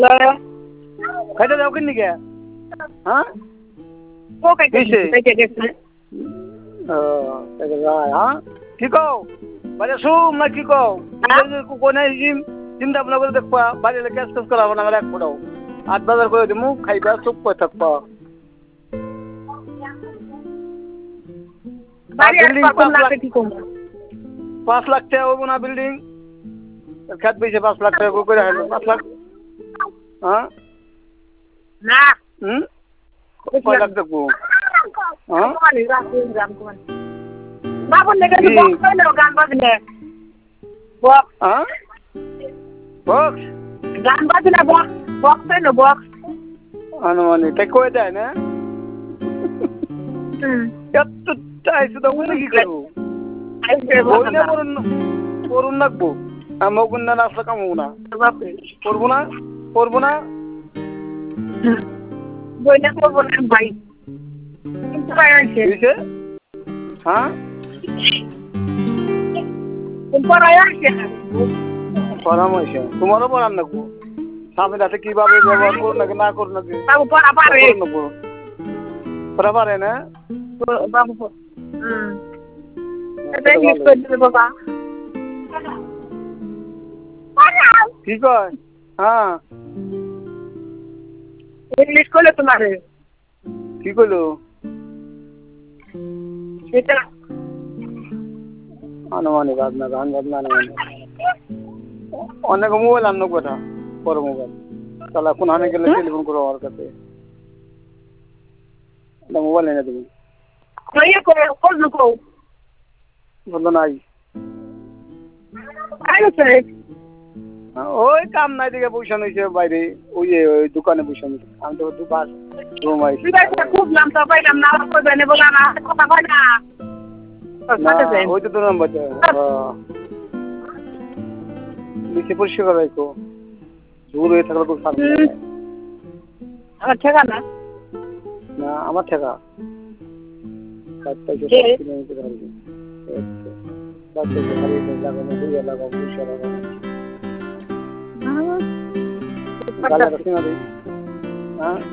খাইতে যাও কিনি কে হ্যাঁ ও খাইতে গেছে হ্যাঁ কি কও বাড়ি শুম না কি কও কোনে চিন্তা ভাবনা করে দেখবা বাড়ি ক্যাশ ট্যাশ করা হবে না এক ফোটাও 8 বাজার করে দিমু খাইবা চুপ করে থাকবা বিল্ডিং 5 লাখ টাকা হবো না বিল্ডিং খেত পেয়েছে 5 লাখ টাকা করে হাইলো 5 লাখ হ্যাঁ না কয় লাখ দেখবো হ্যাঁ বাবুর লেগে গান বাজলে বক্স হ্যাঁ বক্স গান বাজলে বক্স না বক্স আনুমানিক তাই কয়ে দেয় না এত চাইছে তো বলে কি করবো বইলে করুন লাগবো মগুন না আসলে কামবো না করবো না বইলে করবো না ভাই হ্যাঁ পরামর্শ তোমারও পড়ান লাগবো স্বামীর হাতে কিভাবে ব্যবহার করুন নাকি না করুন নাকি পড়া পারে না কি কয় হ্যাঁ ইংলিশ করলে তোমার কি করলো আনুমানিক আপনার গান বাজনা আনুমানিক অনেক মোবাইল আনো কথা বড় মোবাইল তাহলে কোন হানে গেলে টেলিফোন করো আমার কাছে মোবাইল এনে দেবো বললো নাই ওই কাম নাই দিকে পয়সা নিয়েছে বাইরে ওই যে ওই দোকানে পয়সা নিয়েছে আমি তো দোকান রুম আইছি খুব নাম তো পাইলাম না বলা না কথা কয় না ওই তো তোর নাম্বার নিচে পরিষ্কার রাখো দূর হয়ে থাকলে তো সামনে আমার ঠেকা না না আমার ঠেকা লাগানো